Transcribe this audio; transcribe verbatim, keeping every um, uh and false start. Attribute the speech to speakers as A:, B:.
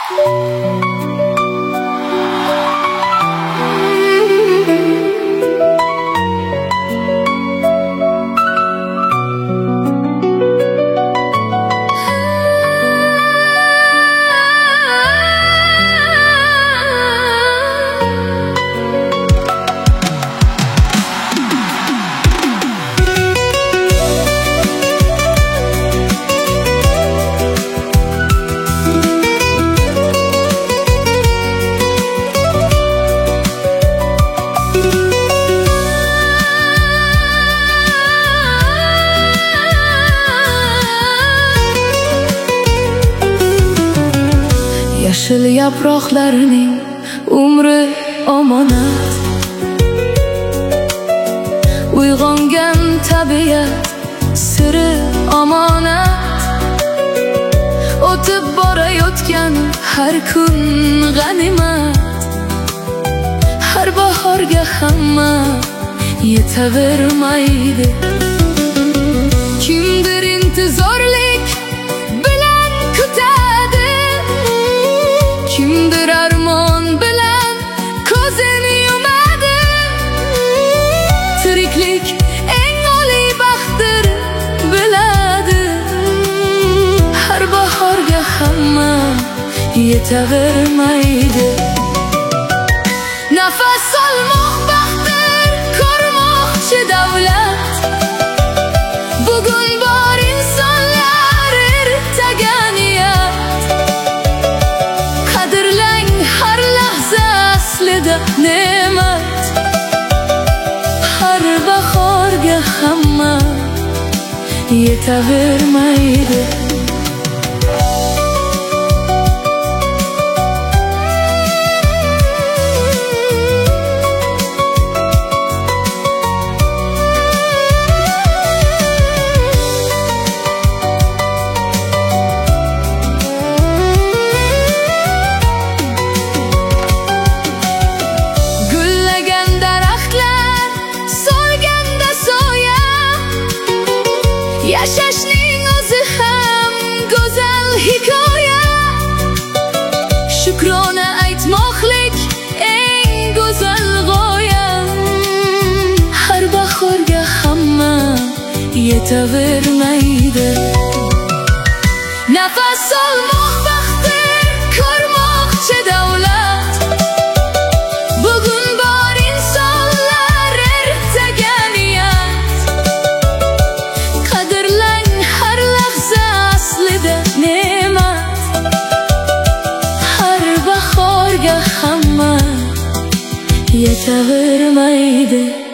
A: Yeşil yaproqlarning umri omonat, uyg'ongan tabiat siri omonat, o'tib borayotgan har kun g'animat, har bahorga hamma yetavermaydi. Kimdir intizorlik bilan kutadi, kimdir armon bilan ko'zini yumadi. Tiriklik eng oliy baxtdir biladi, har bahorga hamma yetavermaydi. Nafas olmoq baxtdir, ko'rmoqchi davlat. Bugun bor insonlar, ertaga niyat. Qadrlang har lahza aslida ne'mat, har bahorga hamma yetavermaydi. Yashashning o'zi ham go'zal hikoya, shukrona aytmoqlik eng go'zal g'oya. Har bahorga hamma yetavermaydi. Nafas olmoq baxtdir, ko'rmoqchi davlat. Bugun bor insonlar, ertaga niyat. Qadrlang har lahza aslida ne'mat, har bahorga hamma yetavermaydi.